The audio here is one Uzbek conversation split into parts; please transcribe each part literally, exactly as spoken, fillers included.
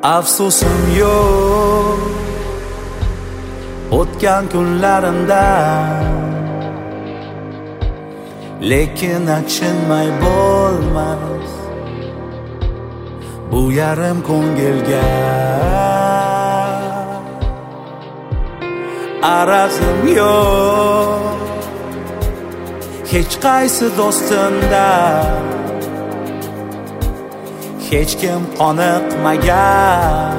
Afsusim yo'q o'tgan kunlarimdan, lekin achinmay bo'lmas bu yarim ko'ngilga. Arazim yo'q hech qaysi do'stimdan, hech kim qoniqmagan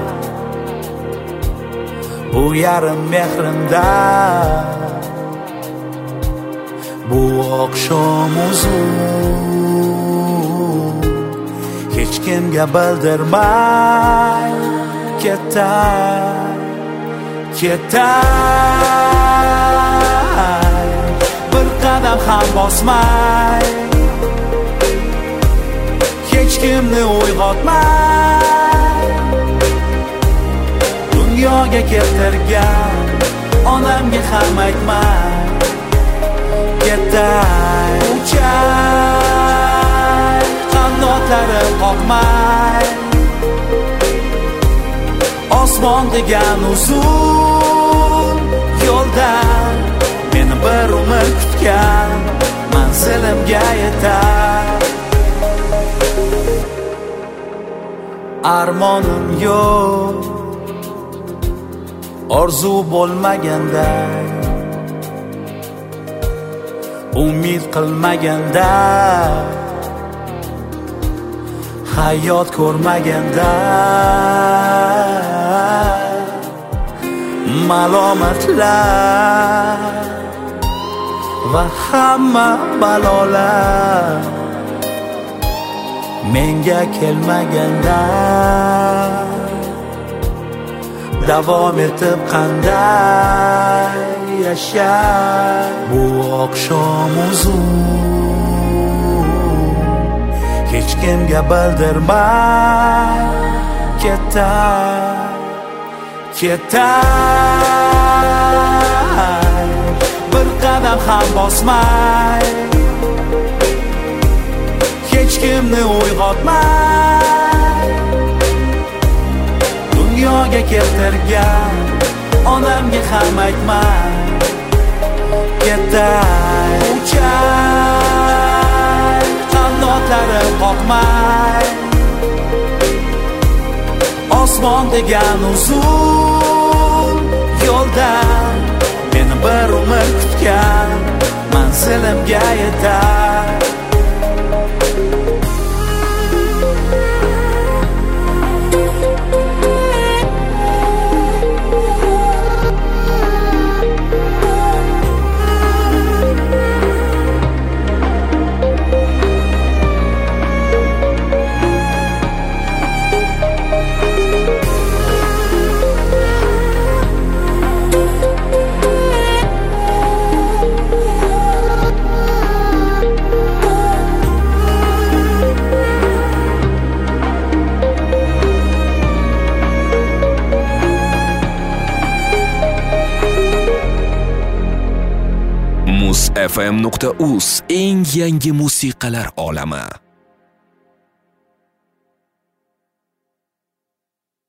bu yarim mehrimdan. Bu oqshom uzun hech kimga bildirmay ketay, ketay, bir qadam ham bosmay, hech kimni uyg'otmay, dunyoga keltirgan onamga ham aytmay ketay. Uchay qanotlarim qoqmay, osmon degan uzun yo'ldan meni bir umr kutgan manzilimga yetar. Armonim yo'q orzu bo'lmaganday, umid qilmaganda, hayot ko'rmaganda, malomatlar va hamma balolar menga kelmaganda, davom etib qanday yashar bu oqshom uzun hech kimga bildirmay ketay, ketay, bir qadam ham bosmay, hech kimni uyg'otmay, dunyoga keltirgan onamga ham aytmay ketay. Uchay qanotlarim qoqmay, osmon degan uzun yo'ldan meni bir umr kutgan manzilimga yetar. muz f m nuqta uz eng yangi musiqalar olami.